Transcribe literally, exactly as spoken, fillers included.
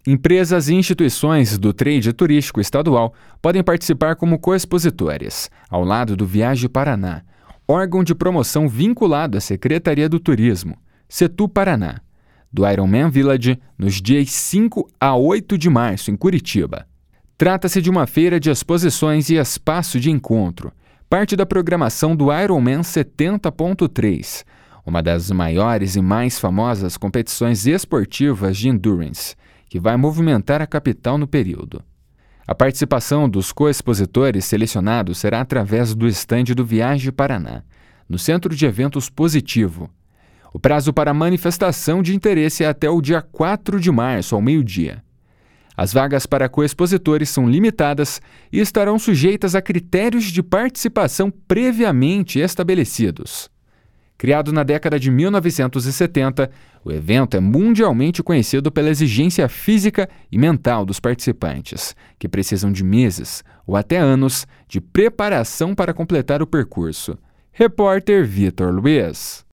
Empresas e instituições do trade turístico estadual podem participar como coexpositores, ao lado do Viaje Paraná, órgão de promoção vinculado à Secretaria do Turismo, Setu Paraná, do Ironman Village, nos dias cinco a oito de março, em Curitiba. Trata-se de uma feira de exposições e espaço de encontro, parte da programação do Ironman setenta ponto três, uma das maiores e mais famosas competições esportivas de endurance, que vai movimentar a capital no período. A participação dos coexpositores selecionados será através do estande do Viaje Paraná, no Centro de Eventos Positivo. O prazo para manifestação de interesse é até o dia quatro de março, ao meio-dia. As vagas para coexpositores são limitadas e estarão sujeitas a critérios de participação previamente estabelecidos. Criado na década de mil novecentos e setenta, o evento é mundialmente conhecido pela exigência física e mental dos participantes, que precisam de meses ou até anos de preparação para completar o percurso. Repórter Vitor Luiz.